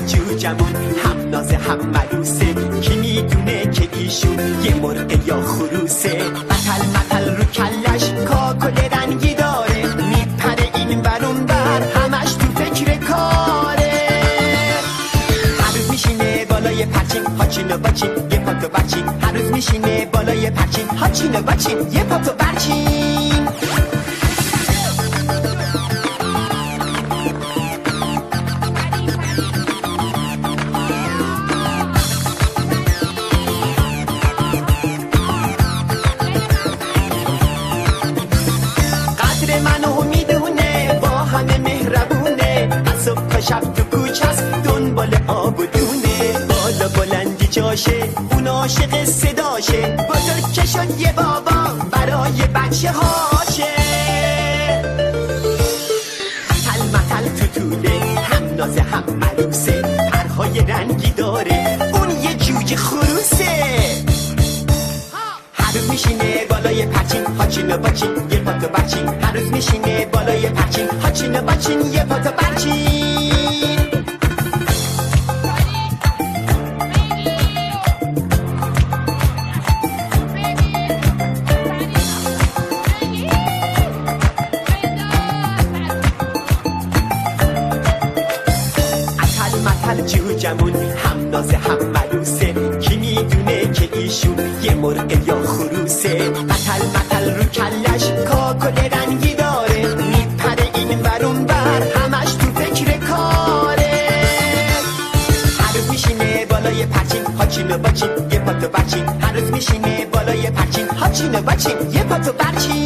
جوجمون هم نازه هم ملوسه، کی میدونه که ایشون یه مرغ یا خروسه. متل متل رو کلش کاکل رنگی داره، میپره این برون بر همش تو فکر کاره. هر روز میشینه بالای پرچین هاچین و باچین یه پاتو برچین، هر روز میشینه بالای پرچین هاچین و باچین یه پاتو برچین. منو میدونه با همه مهربونه، از صبح تا شب تو کوچست دنبال آب و دونه. بالا بلندی جاشه اون عاشق صداشه، بزرگ که شد یه بابا برای بچه هاشه. متل متل تو طوله هم نازه هم ملوسه، پرهای رنگی داره اون یه جوجه خروسه. هر روز میشینه بالای پرچین هاچین و باچین یه پاتو برچین، هر روز میشینه بالای پرچین هاچین و باچین یه پاتو برچین. متل متل جوجمون هم نازه هم ملوسه، کی میدونه که ایشون یه مرغ یا خروسه. متل متل رو کلش کاکل رنگی داره، میپره این برون بر همش تو فکر کاره. هر روز میشینه بالای پرچین هاچین و باچین یه پاتو برچین، هر روز میشینه بالای پرچین هاچین و باچین یه پاتو برچین.